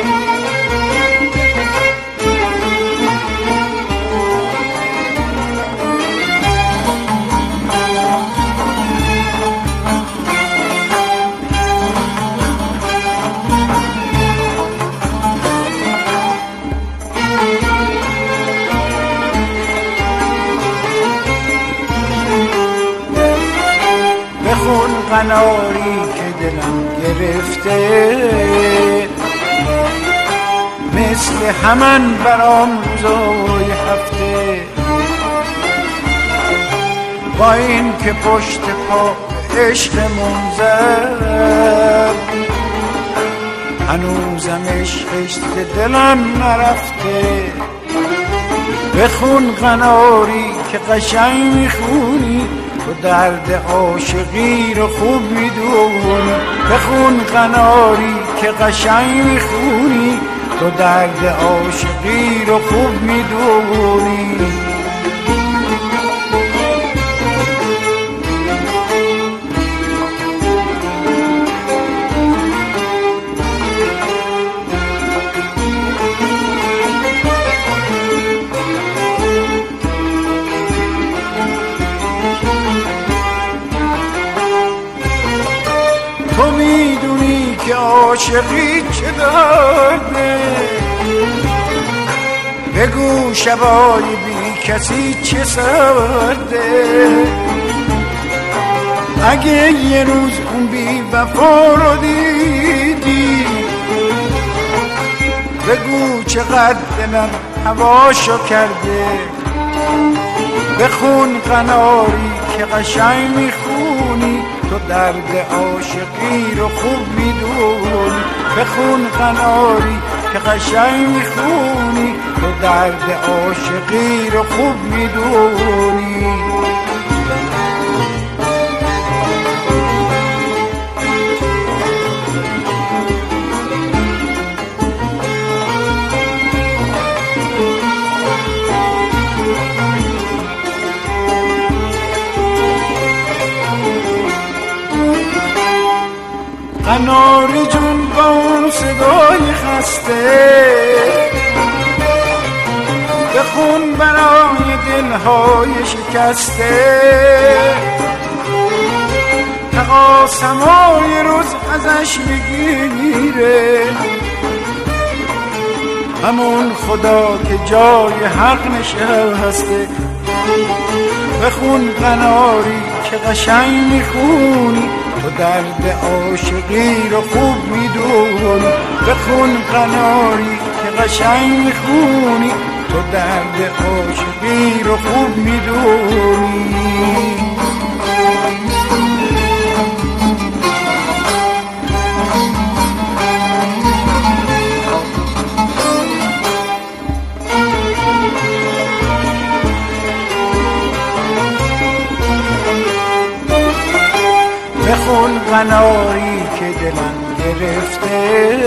بخون قناری که دلم گرفته، مثل همان برام روزای هفته. با این که پشت پا عشقمون زد، هنوزم عشقش دلم نرفته. بخون قناری که قشنگ میخونی، تو درد عاشقی رو خوب میدونی. بخون قناری که قشنگ میخونی، تو درد عاشقی رو خوب میدونی. تو میدونی که عاشقی چه دارده، بگو شبای بی کسی چه سرده. اگه یه روز اون بی وفا رو دیدی، بگو چقدر دلم هواشو کرده. بخون قناری که قشنگ میخونی، تو درد عاشقی رو خوب میدونی. بخون قناری که قشنگ میخونی، تو درد عاشقی رو خوب میدونی. قناری جون با اون صدای خسته، بخون برای دلهای شکسته. تقاسمای روز ازش بگیره، همون خدا که جای حق نشسته. بخون قناری که قشنگ میخونی، تو درد عاشقی رو خوب میدونی. بخون قناری که قشنگ میخونی، تو درد عاشقی رو خوب میدونی. بخون قناری که دلم گرفته،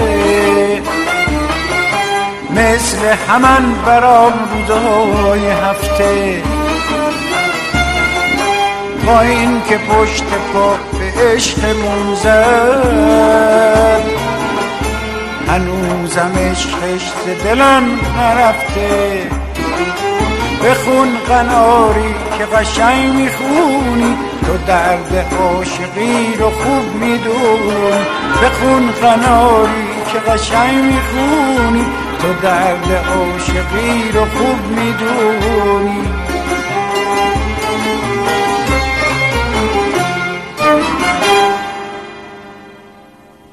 مثل همان برام روزای هفته. با این که پشت پا به عشقمون زد، هنوزم عشقش دلم نرفته. بخون قناری که قشنگ میخونی، تو درد عاشقی رو خوب میدونی. بخون قناری که قشنگ میخونی، تو درد عاشقی رو خوب میدونی.